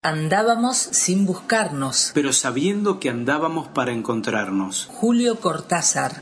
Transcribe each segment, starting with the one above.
Andábamos sin buscarnos, pero sabiendo que andábamos para encontrarnos. Julio Cortázar.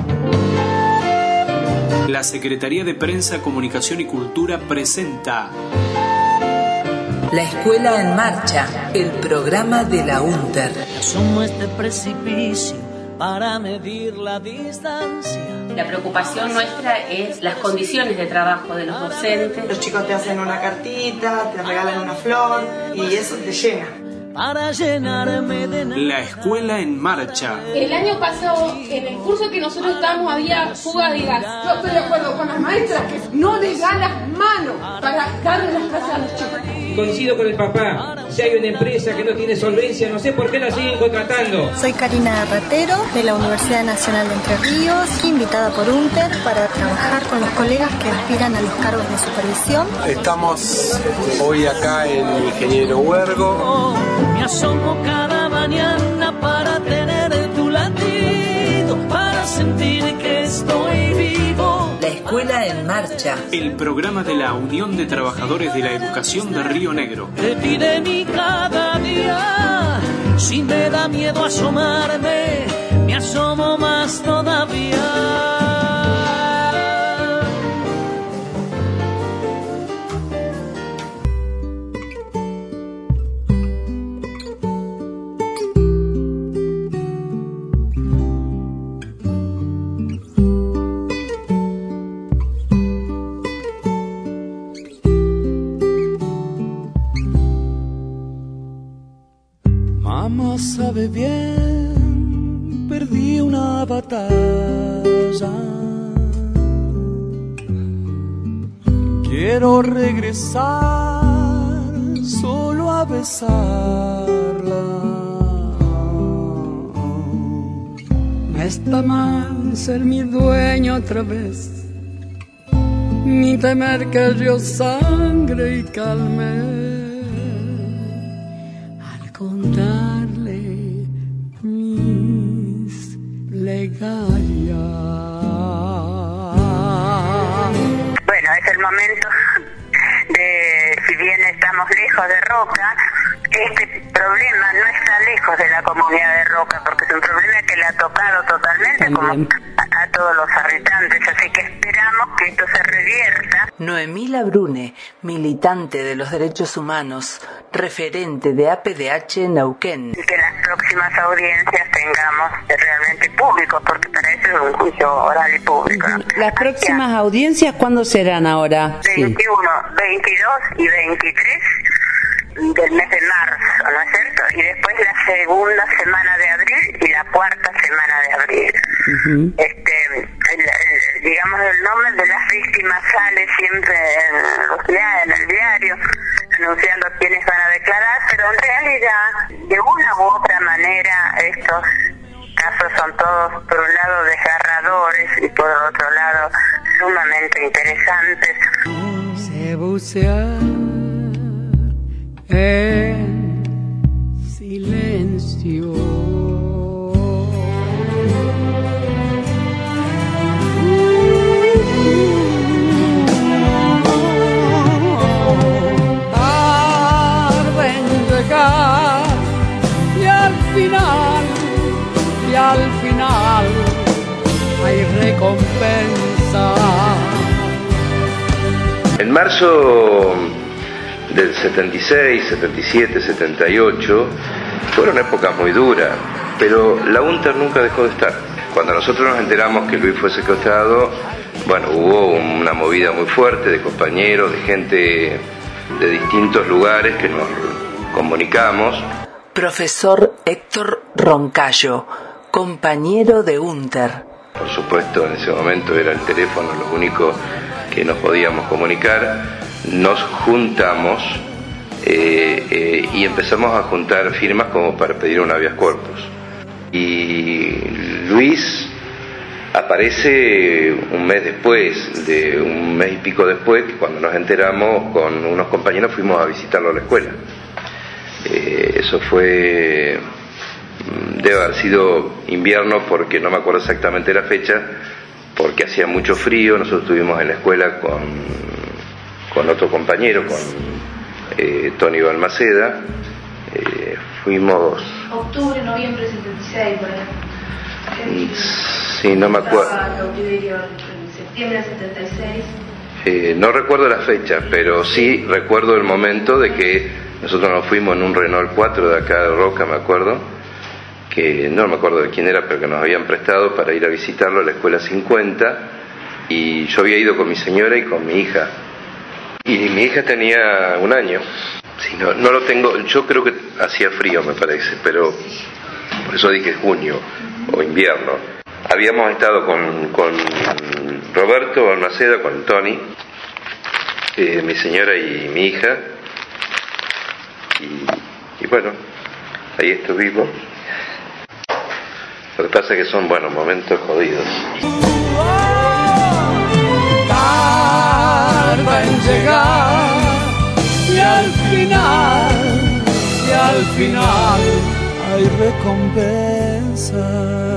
La Secretaría de Prensa, Comunicación y Cultura presenta La Escuela en Marcha, el programa de la UNTER. Asomo este precipicio para medir la distancia. La preocupación nuestra es las condiciones de trabajo de los docentes. Los chicos te hacen una cartita, te regalan una flor y eso te llena. Para llenarme de nada. La Escuela en Marcha. El año pasado, en el curso que nosotros estábamos, había fuga de gas. Yo estoy de acuerdo con las maestras que no les dan las manos para darle las clases a los chicos. Coincido con el papá. Si hay una empresa que no tiene solvencia, no sé por qué la siguen contratando. Soy Karina Ratero, de la Universidad Nacional de Entre Ríos, invitada por UNTER para trabajar con los colegas que aspiran a los cargos de supervisión. Estamos hoy acá en Ingeniero Huergo. Me asomo cada mañana para tener tu latido, para sentir que estoy vivo. La Escuela en Marcha. El programa de la Unión de Trabajadores de la Educación de Río Negro. De ti, de mí cada día. Si me da miedo asomarme, me asomo más todavía. Mamá sabe bien, perdí una batalla. Quiero regresar solo a besarla. No está mal ser mi dueño otra vez, ni temer que yo sangre y calme. Contarle mis plegarias. Bueno, es el momento de, si bien estamos lejos de Roca, este problema no está lejos de la comunidad de Roca, porque es un problema que le ha tocado totalmente como a todos los habitantes, así que esperamos que esto se revierta. Noemí Labrune, militante de los derechos humanos, referente de APDH Neuquén. Y que en las próximas audiencias tengamos realmente públicos, porque para eso es un juicio oral y público. ¿Las próximas audiencias cuándo serán ahora? 21, 22 y 23 del mes de marzo, ¿no es cierto? Y después la segunda semana de abril y la cuarta semana de abril. Digamos, el nombre de las víctimas sale siempre en el diario, anunciando quiénes van a declarar, pero en realidad, de una u otra manera, estos casos son todos, por un lado, desgarradores y por otro lado, sumamente interesantes. Se bucea en silencio. Tarde en llegar y al final hay recompensa. En marzo del 76, 77, 78 fueron épocas muy duras, pero la UNTER nunca dejó de estar. Cuando nosotros nos enteramos que Luis fue secuestrado, bueno, hubo una movida muy fuerte de compañeros, de gente de distintos lugares que nos comunicamos. Profesor Héctor Roncayo, compañero de UNTER. Por supuesto, en ese momento era el teléfono lo único que nos podíamos comunicar. Nos juntamos y empezamos a juntar firmas como para pedir un habeas corpus. Y Luis aparece un mes después, de un mes y pico después, que cuando nos enteramos con unos compañeros fuimos a visitarlo a la escuela. Eso fue, debe haber sido invierno, porque no me acuerdo exactamente la fecha, porque hacía mucho frío. Nosotros estuvimos en la escuela con otro compañero, con Tony Balmaceda, Fuimos... Octubre, noviembre 76, por ahí. Sí, no me acuerdo. Cautiverio en septiembre del 76. No recuerdo la fecha, pero sí recuerdo el momento de que nosotros nos fuimos en un Renault 4 de acá de Roca, me acuerdo, que no me acuerdo de quién era, pero que nos habían prestado para ir a visitarlo a la escuela 50, y yo había ido con mi señora y con mi hija, y mi hija tenía 1 año. Sí, no lo tengo, yo creo que hacía frío, me parece, pero por eso dije junio o invierno. Habíamos estado con Roberto Balmaceda, con Tony, mi señora y mi hija, y bueno, ahí estuvimos. Lo que pasa es que son, momentos jodidos. Tarda en llegar y al final hay recompensa.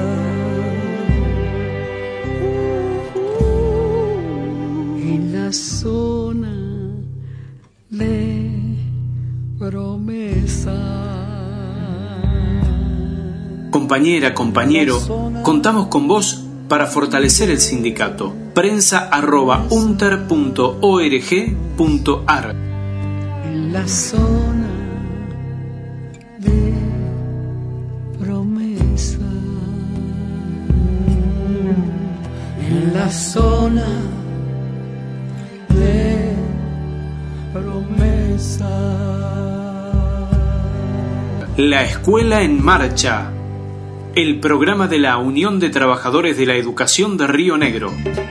En la zona de promesa. Compañera, compañero, contamos con vos para fortalecer el sindicato. prensa@unter.org.ar. En la zona de promesa. En la zona de promesa. La Escuela en Marcha. El programa de la Unión de Trabajadores de la Educación de Río Negro.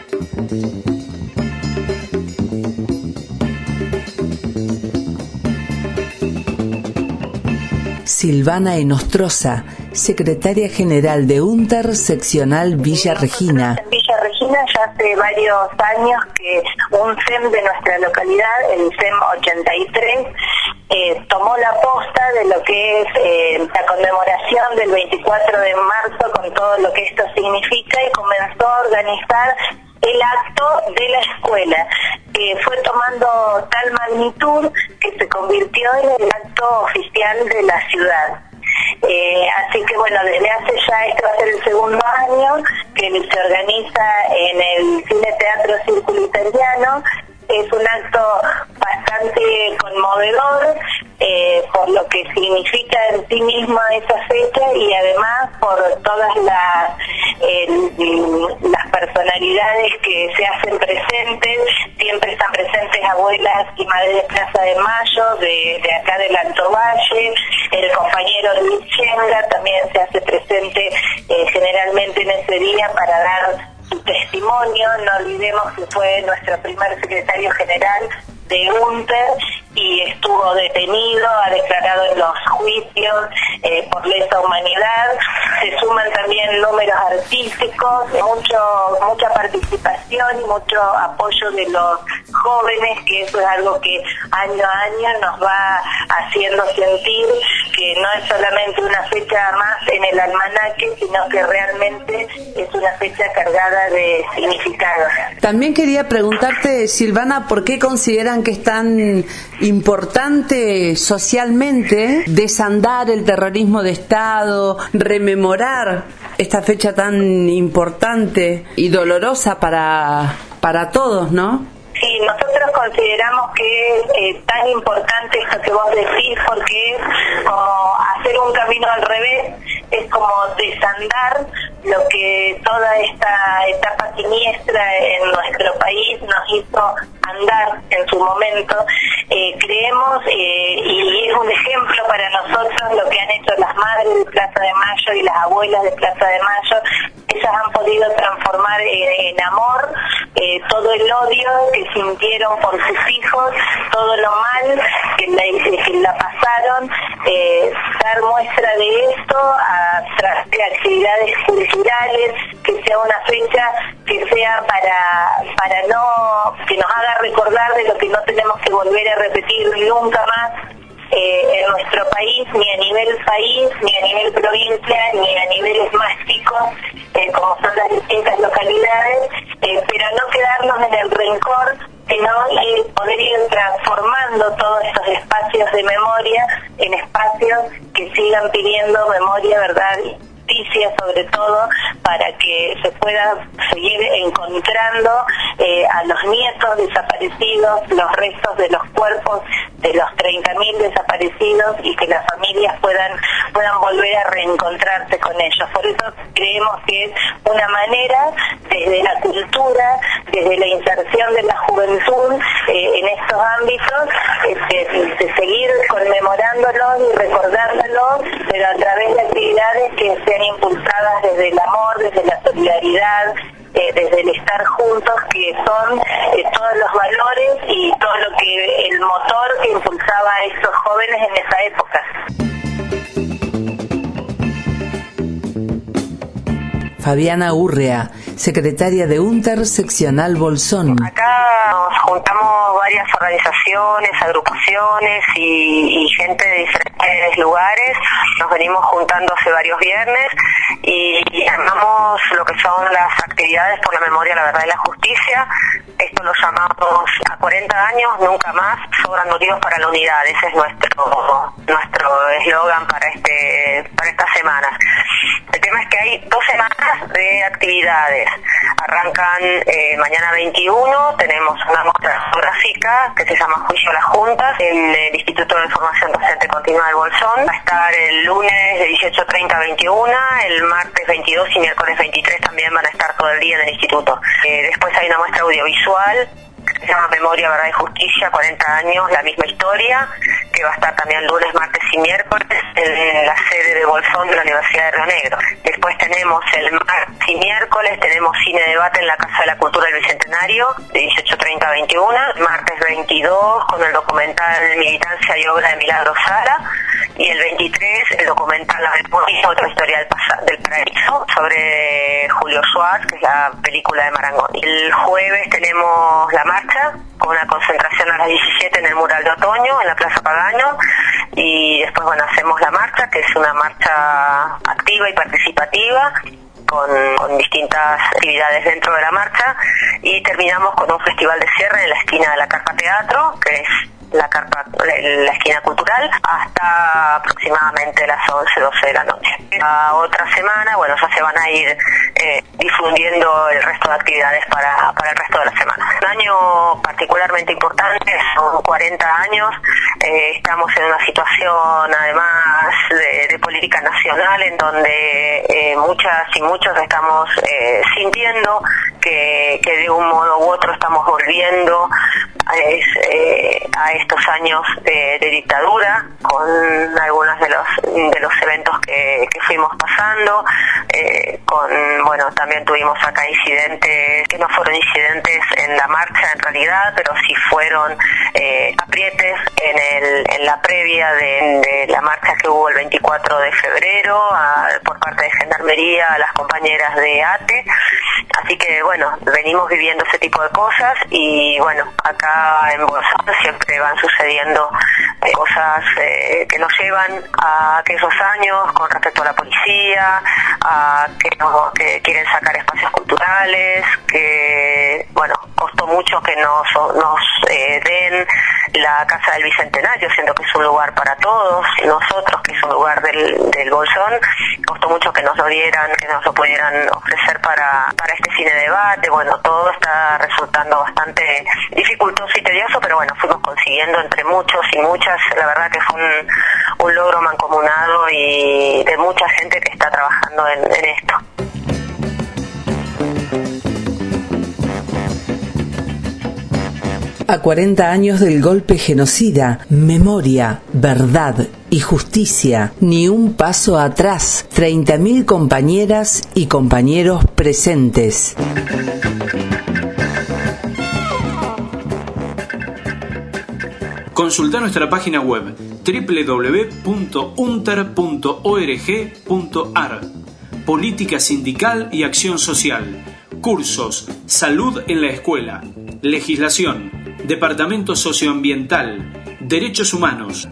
Silvana Enostroza, secretaria general de UNTER seccional Villa Regina. En Villa Regina ya hace varios años que un CEM de nuestra localidad, el CEM 83, tomó la posta de lo que es la conmemoración del 24 de marzo con todo lo que esto significa y comenzó a organizar el acto de la escuela, que fue tomando tal magnitud que se convirtió en el acto oficial de la ciudad. Así que desde hace ya, este va a ser el 2.º año que se organiza en el Cine Teatro Círculo Italiano. Es un acto bastante conmovedor por lo que significa en sí misma esa fecha y además por todas las personalidades que se hacen presentes. Siempre están presentes abuelas y madres de Plaza de Mayo, de acá del Alto Valle. El compañero Luis Chenga también se hace presente generalmente en ese día para dar su testimonio. No olvidemos que fue nuestro primer secretario general de UNTER y estuvo detenido, ha declarado en los juicios por lesa humanidad. Se suman también números artísticos, mucha participación y mucho apoyo de los jóvenes, que eso es algo que año a año nos va haciendo sentir que no es solamente una fecha más en el almanaque, sino que realmente es una fecha cargada de significado. También quería preguntarte, Silvana, ¿por qué consideran que es tan importante socialmente desandar el terrorismo de Estado, rememorar esta fecha tan importante y dolorosa para todos, ¿no? Sí, nosotros consideramos que es tan importante esto que vos decís, porque es como hacer un camino al revés, es como desandar lo que toda esta etapa siniestra en nuestro país nos hizo andar en su momento. Creemos, y es un ejemplo para nosotros lo que han hecho las madres de Plaza de Mayo y las abuelas de Plaza de Mayo. Ellas han podido transformar en amor todo el odio que sintieron por sus hijos, todo lo mal que la pasaron, dar muestra de esto a través de actividades culturales, que sea una fecha que sea para que nos haga recordar de lo que no tenemos que volver a repetir nunca más en nuestro país, ni a nivel país, ni a nivel provincia, ni a niveles más chicos, como son las distintas localidades, pero no quedarnos en el rencor sino poder ir transformando todos estos espacios de memoria en espacios que sigan pidiendo memoria, verdad y justicia, sobre todo para que se pueda seguir encontrando a los nietos desaparecidos, los restos de los cuerpos de los 30.000 desaparecidos, y que las familias puedan volver a reencontrarse con ellos. Por eso creemos que es una manera, desde la cultura, desde la inserción de la juventud en estos ámbitos, de seguir conmemorándolos y recordándolos, pero a través de actividades que sean impulsadas desde el amor, desde la solidaridad, desde el estar juntos, que son todos los valores y todo lo que el motor que impulsaba a estos jóvenes en esa época. Fabiana Urrea, secretaria de UNTER Seccional Bolsón. Acá nos juntamos varias organizaciones, agrupaciones y gente de diferentes lugares. Nos venimos juntando hace varios viernes y armamos lo que son las actividades por la memoria, la verdad y la justicia. Esto lo llamamos a 40 años, nunca más, sobran motivos para la unidad. Ese es nuestro eslogan para estas semanas. El tema es que hay 2 semanas de actividades. Arrancan mañana 21, tenemos una muestra fotográfica que se llama Juicio a las Juntas en el Instituto de Formación Docente Continua del Bolsón. Va a estar el lunes de 18:30 a 21, el martes 22 y miércoles 23 también van a estar todo el día en el instituto. Después hay una muestra audiovisual que se llama Memoria, Verdad y Justicia, 40 años, la misma historia, que va a estar también lunes, martes y miércoles en la sede de Bolsón de la Universidad de Río Negro. Después tenemos el martes y miércoles, tenemos cine debate en la Casa de la Cultura del Bicentenario, de 18:30 a 21, martes 22 con el documental Militancia y Obra de Milagro Sala, y el 23 el documental La Memoria, otra historia del paraíso, sobre Julio Schwartz, que es la película de Marangoni. El jueves tenemos la marcha, con una concentración a las 17 en el mural de otoño, en la Plaza Pagano, y después, hacemos la marcha, que es una marcha activa y participativa, con distintas actividades dentro de la marcha, y terminamos con un festival de cierre en la esquina de la Carpa Teatro, que es la esquina cultural, hasta aproximadamente las 11-12 de la noche. La otra semana, ya se van a ir difundiendo el resto de actividades para el resto de la semana. Un año particularmente importante, son 40 años, estamos en una situación además de política nacional en donde muchas y muchos estamos sintiendo que de un modo u otro estamos volviendo a estos años de dictadura, con algunos de los eventos que fuimos pasando, también tuvimos acá incidentes que no fueron incidentes en la marcha en realidad, pero sí fueron aprietes en la previa de la marcha que hubo el 24 de febrero por parte de Gendarmería a las compañeras de ATE. Así que venimos viviendo ese tipo de cosas, y acá en Bolsón siempre van sucediendo cosas que nos llevan a aquellos años con respecto a la policía, a que quieren sacar espacios culturales, que costó mucho que nos den la Casa del Bicentenario, siendo que es un lugar para todos nosotros, que es un lugar del Bolsón. Costó mucho que nos lo dieran, que nos lo pudieran ofrecer para este cine debate. Todo está resultando bastante dificultoso y tedioso, pero fuimos consiguiendo entre muchos y muchas. La verdad que fue un logro mancomunado y de mucha gente que está trabajando en esto. A 40 años del golpe genocida, memoria, verdad y justicia, ni un paso atrás, 30.000 compañeras y compañeros presentes. Consulta nuestra página web www.unter.org.ar. Política sindical y acción social. Cursos, salud en la escuela, legislación, departamento socioambiental, derechos humanos.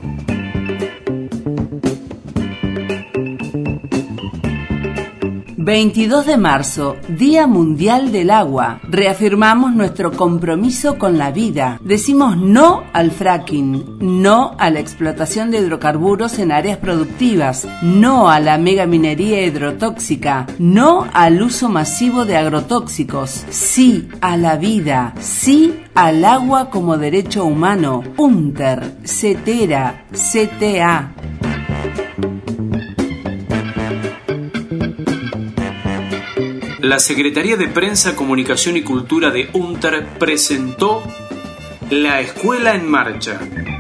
22 de marzo, Día Mundial del Agua. Reafirmamos nuestro compromiso con la vida. Decimos no al fracking, no a la explotación de hidrocarburos en áreas productivas, no a la megaminería hidrotóxica, no al uso masivo de agrotóxicos, sí a la vida, sí al agua como derecho humano. UNTER, CETERA, CTA. La Secretaría de Prensa, Comunicación y Cultura de UNTER presentó La Escuela en Marcha.